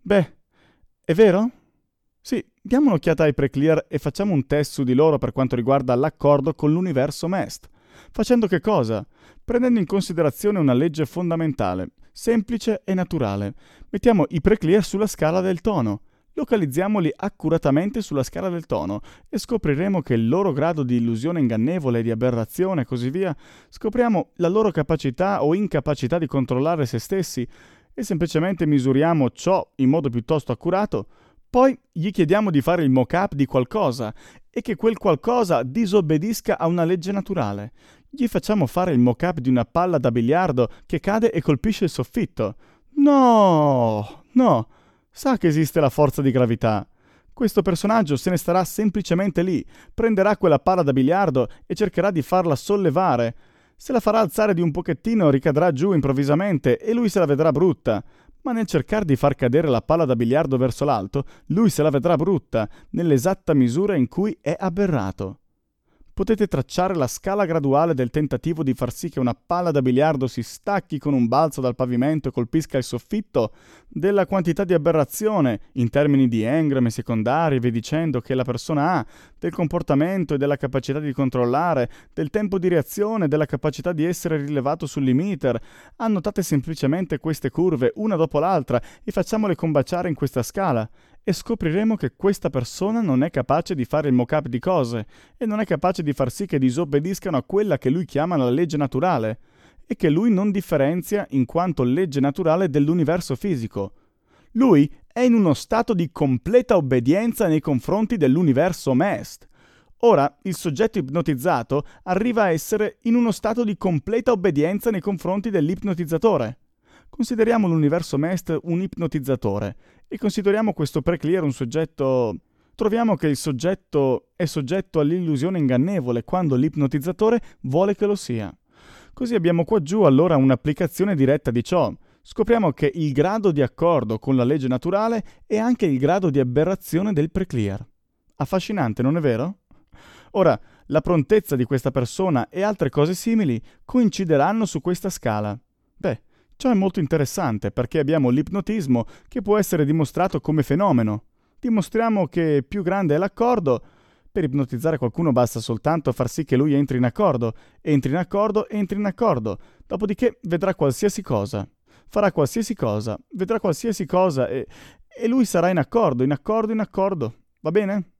Beh, è vero? Sì, diamo un'occhiata ai preclear e facciamo un test su di loro per quanto riguarda l'accordo con l'universo MEST. Facendo che cosa? Prendendo in considerazione una legge fondamentale, semplice e naturale. Mettiamo i preclear sulla scala del tono. Localizziamoli accuratamente sulla scala del tono e scopriremo che il loro grado di illusione ingannevole, di aberrazione e così via, scopriamo la loro capacità o incapacità di controllare se stessi e semplicemente misuriamo ciò in modo piuttosto accurato. Poi gli chiediamo di fare il mock-up di qualcosa e che quel qualcosa disobbedisca a una legge naturale. Gli facciamo fare il mock-up di una palla da biliardo che cade e colpisce il soffitto. No, no, sa che esiste la forza di gravità. Questo personaggio se ne starà semplicemente lì, prenderà quella palla da biliardo e cercherà di farla sollevare. Se la farà alzare di un pochettino ricadrà giù improvvisamente e lui se la vedrà brutta. Ma nel cercare di far cadere la palla da biliardo verso l'alto, lui se la vedrà brutta, nell'esatta misura in cui è aberrato. Potete tracciare la scala graduale del tentativo di far sì che una palla da biliardo si stacchi con un balzo dal pavimento e colpisca il soffitto, della quantità di aberrazione, in termini di engrami secondari e via dicendo, che la persona ha, del comportamento e della capacità di controllare, del tempo di reazione, della capacità di essere rilevato sul limiter. Annotate semplicemente queste curve, una dopo l'altra, e facciamole combaciare in questa scala. E scopriremo che questa persona non è capace di fare il mock-up di cose e non è capace di far sì che disobbediscano a quella che lui chiama la legge naturale e che lui non differenzia in quanto legge naturale dell'universo fisico. Lui è in uno stato di completa obbedienza nei confronti dell'universo MEST. Ora, il soggetto ipnotizzato arriva a essere in uno stato di completa obbedienza nei confronti dell'ipnotizzatore. Consideriamo l'universo MEST un ipnotizzatore e consideriamo questo preclear un soggetto. Troviamo che il soggetto è soggetto all'illusione ingannevole quando l'ipnotizzatore vuole che lo sia. Così abbiamo qua giù allora un'applicazione diretta di ciò. Scopriamo che il grado di accordo con la legge naturale è anche il grado di aberrazione del preclear. Affascinante, non è vero? Ora, la prontezza di questa persona e altre cose simili coincideranno su questa scala. Beh, ciò è molto interessante perché abbiamo l'ipnotismo che può essere dimostrato come fenomeno. Dimostriamo che più grande è l'accordo. Per ipnotizzare qualcuno basta soltanto far sì che lui entri in accordo, entri in accordo, entri in accordo. Dopodiché vedrà qualsiasi cosa. Farà qualsiasi cosa, vedrà qualsiasi cosa e lui sarà in accordo, in accordo, in accordo. Va bene?